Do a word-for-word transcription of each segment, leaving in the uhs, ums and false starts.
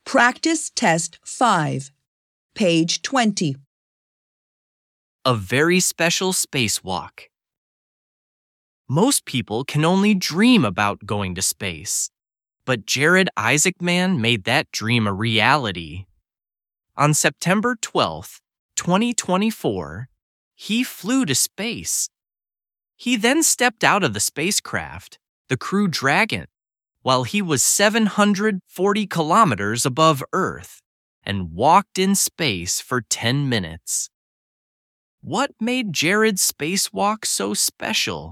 Practice Test five, page twenty. A very special spacewalk. Most people can only dream about going to space, but Jared Isaacman made that dream a reality. On September twelfth, twenty twenty-four, he flew to space. He then stepped out of the spacecraft, the Crew Dragon, while he was seven hundred forty kilometers above Earth and walked in space for ten minutes. What made Jared's spacewalk so special?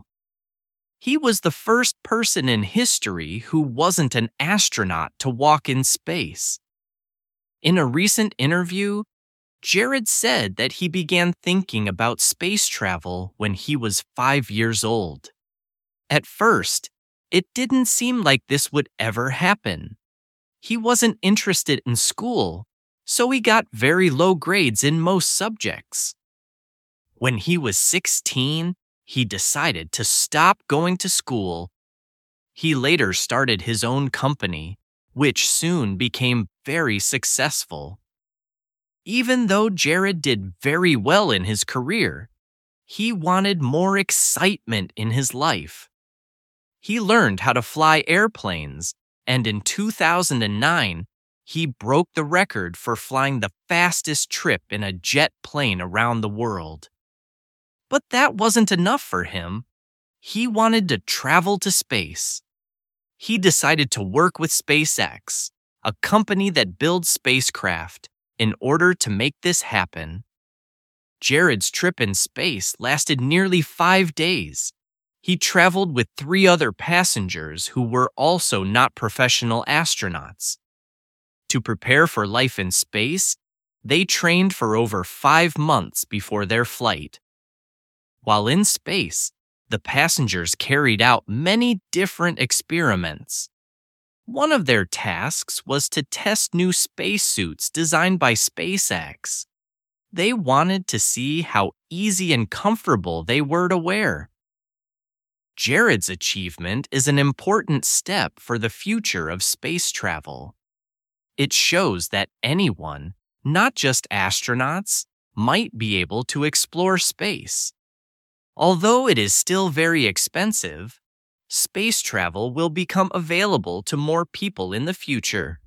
He was the first person in history who wasn't an astronaut to walk in space. In a recent interview, Jared said that he began thinking about space travel when he was five years old. At first, it didn't seem like this would ever happen. He wasn't interested in school, so he got very low grades in most subjects. When he was sixteen, he decided to stop going to school. He later started his own company, which soon became very successful. Even though Jared did very well in his career, he wanted more excitement in his life. He learned how to fly airplanes, and in two thousand nine, he broke the record for flying the fastest trip in a jet plane around the world. But that wasn't enough for him. He wanted to travel to space. He decided to work with SpaceX, a company that builds spacecraft, in order to make this happen. Jared's trip in space lasted nearly five days. He traveled with three other passengers who were also not professional astronauts. To prepare for life in space, they trained for over five months before their flight. While in space, the passengers carried out many different experiments. One of their tasks was to test new spacesuits designed by SpaceX. They wanted to see how easy and comfortable they were to wear. Jared's achievement is an important step for the future of space travel. It shows that anyone, not just astronauts, might be able to explore space. Although it is still very expensive, space travel will become available to more people in the future.